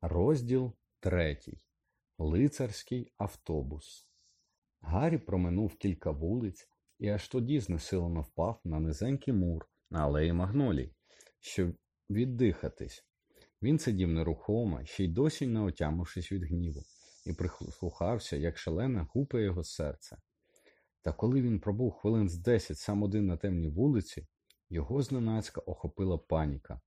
Розділ 3. Лицарський автобус. Гаррі проминув кілька вулиць і аж тоді знесилено впав на низенький мур на алеї Магнолій, щоб віддихатись. Він сидів нерухомо, ще й досі не отямившись від гніву, і прислухався, як шалене гупає його серце. Та коли він пробув хвилин з 10 сам один на темній вулиці, його зненацька охопила паніка.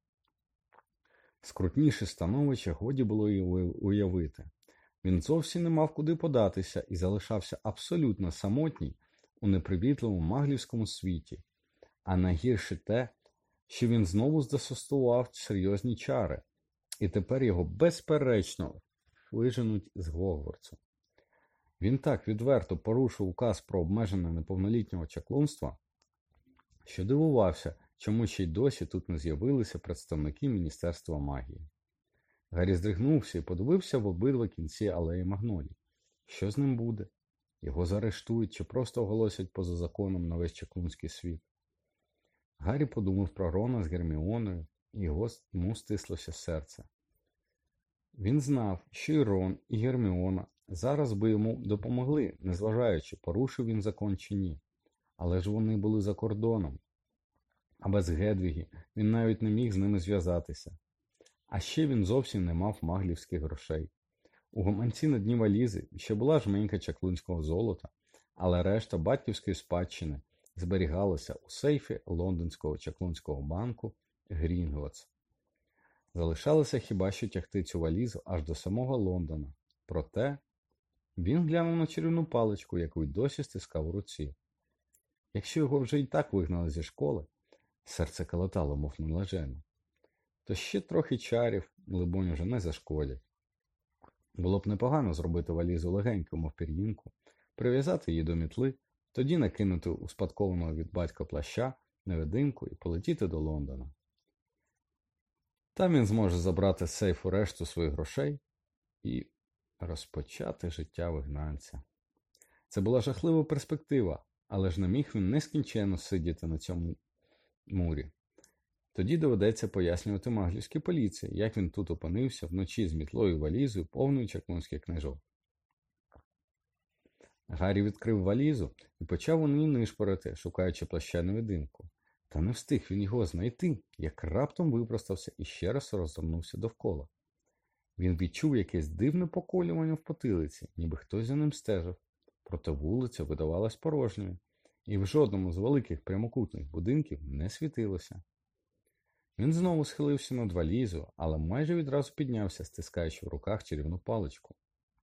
Скрутніше становище годі було й уявити. Він зовсім не мав куди податися і залишався абсолютно самотній у непривітливому маглівському світі. А найгірше те, що він знову застосував серйозні чари, і тепер його безперечно виженуть з Гогвартсу. Він так відверто порушив указ про обмеження неповнолітнього чаклунства, що дивувався, чому ще й досі тут не з'явилися представники Міністерства магії. Гаррі здригнувся і подивився в обидва кінці алеї Магнолій. Що з ним буде? Його заарештують чи просто оголосять поза законом на весь чаклунський світ? Гаррі подумав про Рона з Герміоною, і йому стислося серце. Він знав, що і Рон, і Герміона зараз би йому допомогли, незважаючи, порушив він закон чи ні. Але ж вони були за кордоном. А без Гедвіги він навіть не міг з ними зв'язатися. А ще він зовсім не мав маглівських грошей. У гаманці на дні валізи ще була жменька чаклунського золота, але решта батьківської спадщини зберігалася у сейфі лондонського чаклунського банку Грінготс. Залишалося хіба що тягти цю валізу аж до самого Лондона. Проте він глянув на чарівну паличку, яку й досі стискав у руці. Якщо його вже й так вигнали зі школи, серце калатало, мов належено, то ще трохи чарів, либонь, уже не зашкодять. Було б непогано зробити валізу легеньку, мов пір'їнку, прив'язати її до мітли, тоді накинути успадкованого від батька плаща, невидимку і полетіти до Лондона. Там він зможе забрати з сейфу решту своїх грошей і розпочати життя вигнанця. Це була жахлива перспектива, але ж не міг він нескінченно сидіти на цьому мурі. Тоді доведеться пояснювати маглівській поліції, як він тут опинився вночі з мітлою і валізою, повною чаклунських книжок. Гаррі відкрив валізу і почав у ній нишпорити, шукаючи плаща-невидимку. Та не встиг він його знайти, як раптом випростався і ще раз роззирнувся довкола. Він відчув якесь дивне поколювання в потилиці, ніби хтось за ним стежив. Проте вулиця видавалась порожньою, і в жодному з великих прямокутних будинків не світилося. Він знову схилився над валізою, але майже відразу піднявся, стискаючи в руках чарівну паличку.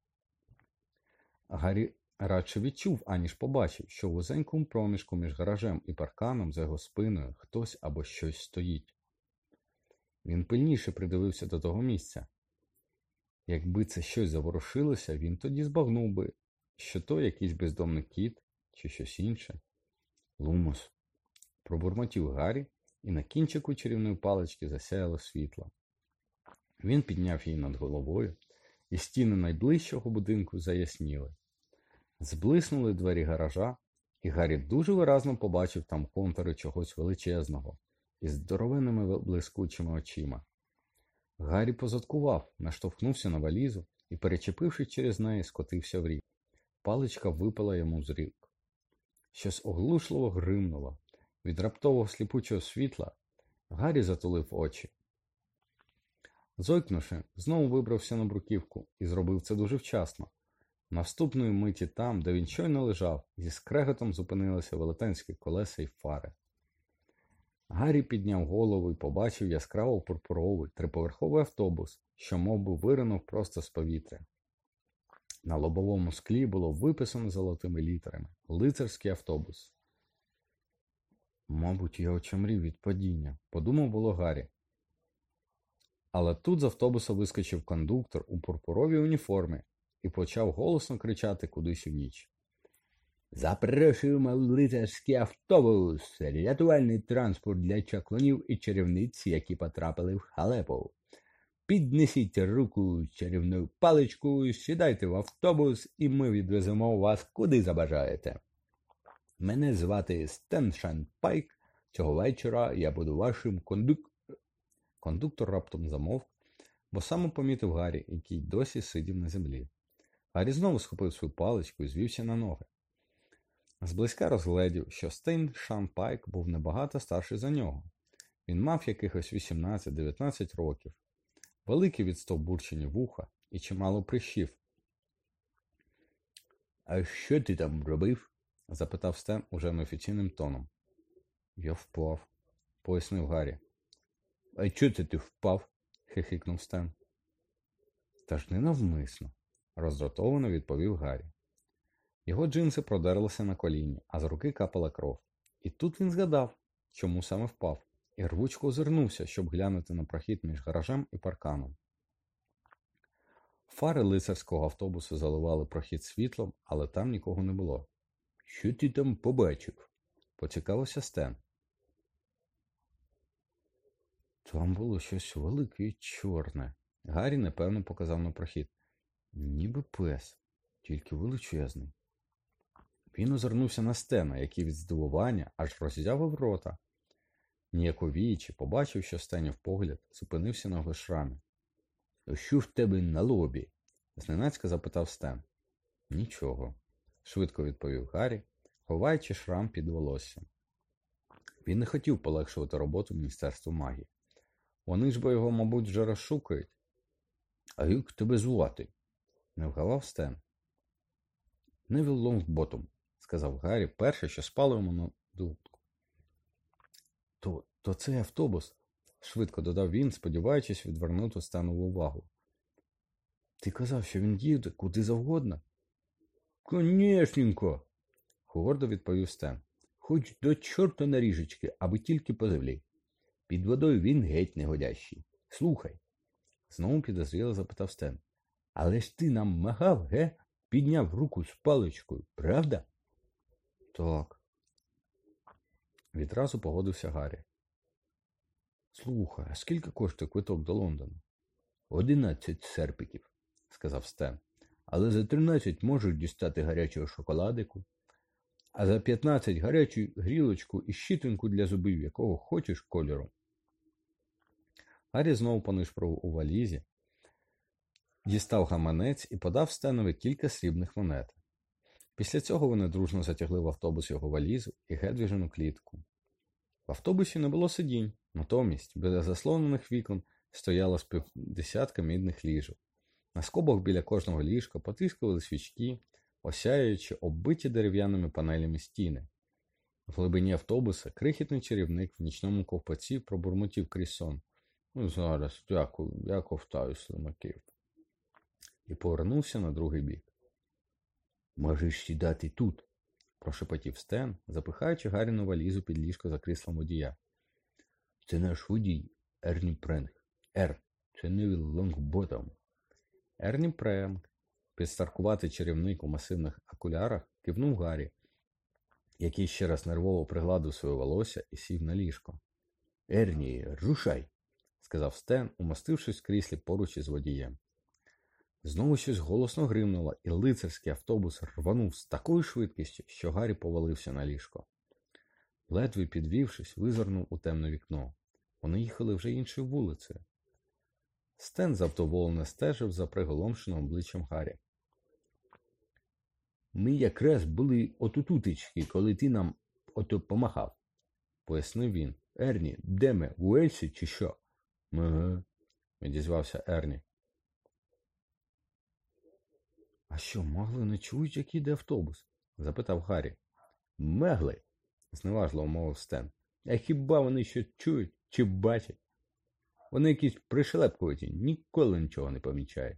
Гаррі радше відчув, аніж побачив, що в вузенькому проміжку між гаражем і парканом за його спиною хтось або щось стоїть. Він пильніше придивився до того місця. Якби це щось заворушилося, він тоді збагнув би, що то якийсь бездомний кіт чи щось інше. Лумос, пробурмотів Гаррі, і на кінчику чарівної палички засяяло світло. Він підняв її над головою, і стіни найближчого будинку заясніли. Зблиснули двері гаража, і Гаррі дуже виразно побачив там контури чогось величезного із здоровенними блискучими очима. Гаррі позадкував, наштовхнувся на валізу і, перечепивши через неї, скотився в рік. Паличка випала йому з рук. Щось оглушливо гримнуло. Від раптового сліпучого світла Гаррі затулив очі. Зойкнувши, знову вибрався на бруківку і зробив це дуже вчасно. Наступної миті там, де він щойно лежав, зі скреготом зупинилися велетенські колеса й фари. Гаррі підняв голову і побачив яскраво пурпуровий триповерховий автобус, що мовби виринув просто з повітря. На лобовому склі було виписано золотими літерами «Лицарський автобус». «Мабуть, я очомрів від падіння», – подумав було Гаррі. Але тут з автобуса вискочив кондуктор у пурпуровій уніформі і почав голосно кричати кудись у ніч. «Запрошуємо лицарський автобус! Рятувальний транспорт для чаклунів і чарівниць, які потрапили в халепу. Піднесіть руку з чарівною паличкою, сідайте в автобус, і ми відвеземо вас куди забажаєте. Мене звати Стеншан Пайк. Цього вечора я буду вашим кондуктором». Кондуктор раптом замовк, бо саме помітив Гаррі, який досі сидів на землі. Гаррі знову схопив свою паличку і звівся на ноги. Зблизька розгледів, що Стейн Шан Пайк був набагато старший за нього. Він мав якихось 18-19 років, великі відстовбурчені вуха і чимало прищів. «А що ти там робив?» – запитав Стен уже неофіційним тоном. «Я впав», – пояснив Гаррі. «А чого це ти впав?» – хихикнув Стен. «Та ж ненавмисно», – роздратовано відповів Гаррі. Його джинси продерлися на коліні, а з руки капала кров. І тут він згадав, чому саме впав, і рвучко озирнувся, щоб глянути на прохід між гаражем і парканом. Фари лицарського автобусу заливали прохід світлом, але там нікого не було. «Що ти там побачив?» – поцікавився Стен. Там було щось велике і чорне. Гаррі непевно показав на прохід. Ніби пес, тільки величезний. Він озирнувся на Стена, який від здивування аж роззявив рота. Ніяковіючи, побачив, що Стенів погляд зупинився на його шрамі. «Що в тебе на лобі?» – зненацька запитав Стен. «Нічого», – швидко відповів Гаррі, ховаючи шрам під волоссям. Він не хотів полегшувати роботу Міністерству магії. Вони ж бо його, мабуть, вже розшукають. «А як тебе звати?» – не вгавав Стен. «Невіл Лонгботом», – сказав Гаррі перше, що спало йому на думку. То цей автобус, – швидко додав він, сподіваючись відвернути Стенову увагу. «Ти казав, що він їде куди завгодно?» «Конєшненько», – гордо відповів Стен. «Хоч до чорта на ріжечки, аби тільки по землі. Під водою він геть негодящий. Слухай», – знову підозріло запитав Стен. «Але ж ти нам махав, ге? Підняв руку з паличкою, правда?» «Так», – відразу погодився Гаррі. «Слухай, а скільки коштує квиток до Лондону?» 11 серпиків, – сказав Стен. «Але за 13 можеш дістати гарячого шоколадику, а за 15 гарячу грілочку і щітинку для зубів, якого хочеш кольору». Гаррі знову понишпорив у валізі, дістав гаманець і подав Стенові кілька срібних монет. Після цього вони дружно затягли в автобус його валізу і Гедвіжину клітку. В автобусі не було сидінь, натомість біля заслонених вікон стояло з півдесятка мідних ліжок. На скобах біля кожного ліжка потріскували свічки, осяючи оббиті дерев'яними панелями стіни. В глибині автобуса крихітний чарівник в нічному ковпаці пробурмотів крізь сон. «Зараз, дякую, я ковтаю слимаків». І повернувся на другий бік. «Можеш сідати тут», – прошепотів Стен, запихаючи Гарріну валізу під ліжко за кріслом водія. «Це наш водій, Ерні Пренг. Це Невіл Лонгботом». Ерні Пренг, підстаркуватий чарівник у масивних окулярах, кивнув Гаррі, який ще раз нервово пригладив своє волосся і сів на ліжко. «Ерні, рушай», – сказав Стен, умостившись в кріслі поруч із водієм. Знову щось голосно гримнуло, і лицарський автобус рванув з такою швидкістю, що Гаррі повалився на ліжко. Ледве підвівшись, визирнув у темне вікно. Вони їхали вже іншою вулицею. Стен завдоволено стежив за приголомшеним обличчям Гаррі. «Ми якраз були отутутечки, коли ти нам ото помахав», – пояснив він. «Ерні, де ми, в Уельсі чи що?» «Ага», – відізвався Ерні. «А що, могли не чують, як іде автобус?» – запитав Гаррі. «Могли», – зневажливо мовив Стен. «А хіба вони що чують чи бачать? Вони якісь пришлепкуваті, ніколи нічого не помічають».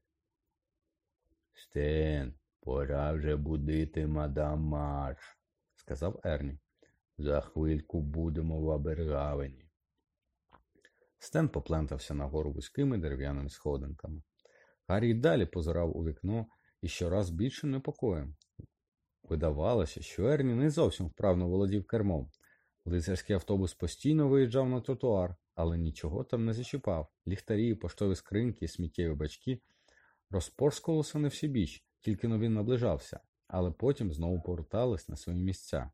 «Стен, пора вже будити мадам Марш», – сказав Ерні. «За хвильку будемо в Абергавені». Стен поплентався нагору вузькими дерев'яними сходинками. Гаррі й далі позирав у вікно і щораз більшим непокоєм. Видавалося, що Ерні не зовсім вправно володів кермом. Лицарський автобус постійно виїжджав на тротуар, але нічого там не зачіпав. Ліхтарі, поштові скриньки, сміттєві бачки розпорскувалися не всебіч, тільки но він наближався, але потім знову повертались на свої місця.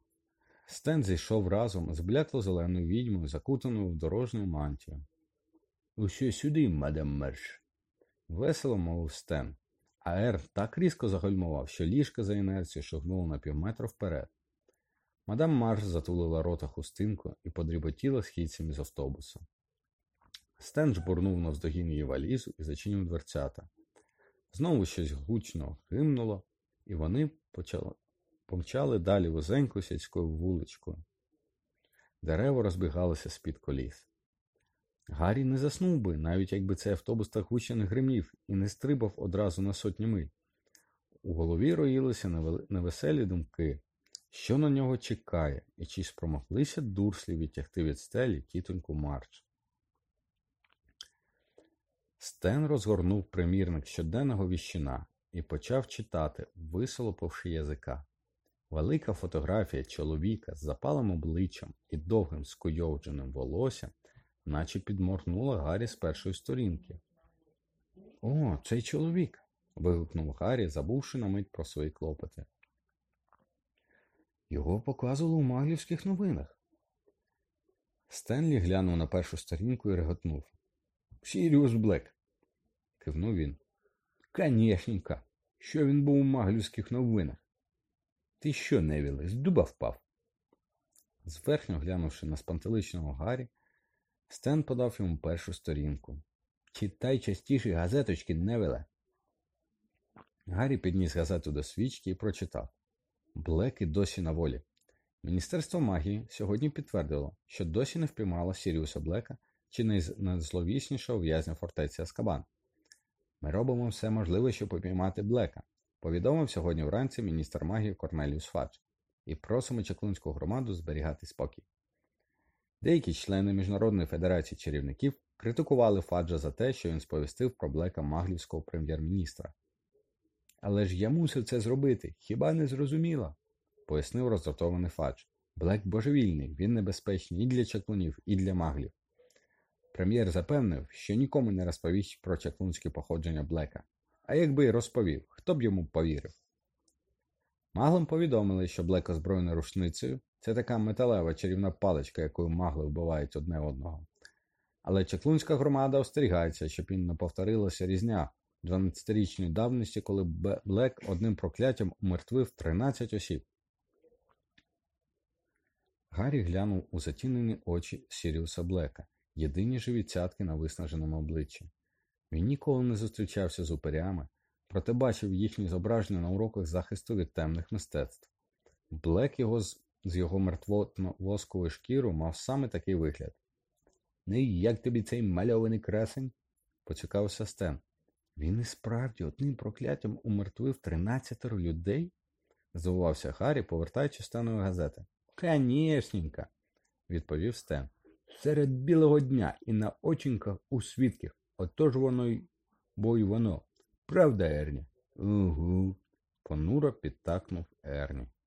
Стен зійшов разом з блякло-зеленою відьмою, закутаною в дорожню мантію. Усе сюди, мадам Мерш. Весело мовив Стен, а Ер так різко загальмував, що ліжка за інерцією шагнуло на півметра вперед. Мадам Марш затулила рота хустинку і подріботіла східцями з автобуса. Стен жбурнув навздогін її валізу і зачинив дверцята. Знову щось гучно гримнуло, і вони помчали далі вузенькою сільською вуличкою. Дерева розбігалися з-під коліс. Гаррі не заснув би, навіть якби цей автобус так гучно не гримів і не стрибав одразу на сотні миль. У голові роїлися невеселі думки, що на нього чекає, і чи спромоглися дурслі відтягти від стелі тітоньку Марч. Стен розгорнув примірник щоденного віщуна і почав читати, висолопивши язика. Велика фотографія чоловіка з запалим обличчям і довгим скуйовдженим волоссям наче підморгнула Гаррі з першої сторінки. «О, цей чоловік!» – вигукнув Гаррі, забувши на мить про свої клопоти. «Його показували у маглівських новинах». Стенлі глянув на першу сторінку і реготнув. «Сіріус Блек!» – кивнув він. «Канєшненько! Що він був у маглівських новинах? Ти що, Невіле, з дуба впав?» Зверхньо глянувши на спантеличеного Гаррі, Стен подав йому першу сторінку. «Читай частіше газеточки, Невіле!» Гаррі підніс газету до свічки і прочитав. Блеки досі на волі. Міністерство магії сьогодні підтвердило, що досі не впіймало Сіріуса Блека чи найзловіснішого в'язня фортеці Азкабан. Ми робимо все можливе, щоб упіймати Блека, повідомив сьогодні вранці міністр магії Корнеліус Фадж, і просимо чаклунську громаду зберігати спокій. Деякі члени Міжнародної федерації чарівників критикували Фаджа за те, що він сповістив про Блека маглівського прем'єр-міністра. «Але ж я мусив це зробити, хіба не зрозуміло?» – пояснив роздратований Фадж. «Блек божевільний, він небезпечний і для чаклунів, і для маглів». Прем'єр запевнив, що нікому не розповість про чаклунське походження Блека. А якби й розповів, хто б йому повірив? Маглам повідомили, що Блек озброєний рушницею – це така металева чарівна паличка, якою магли вбивають одне одного. Але чаклунська громада остерігається, щоб він не повторилася різня 12-річної давності, коли Блек одним прокляттям умертвив 13 осіб. Гаррі глянув у затінені очі Сіріуса Блека, єдині живі цятки на виснаженому обличчі. Він ніколи не зустрічався з упирями, проте бачив їхні зображення на уроках захисту від темних мистецтв. Блек з його мертво-восковою шкірою мав саме такий вигляд. «Ну і як тобі цей мальований красень?» – поцікавився Стен. «Він і справді одним прокляттям умертвив 13 людей?» – здивувався Гаррі, повертаючи Стенові газети. «Канєшненько!» – відповів Стен. «Серед білого дня і на очінках у свідків. Отож воно й бо й воно. Правда, Ерні?» «Угу», – понуро підтакнув Ерні.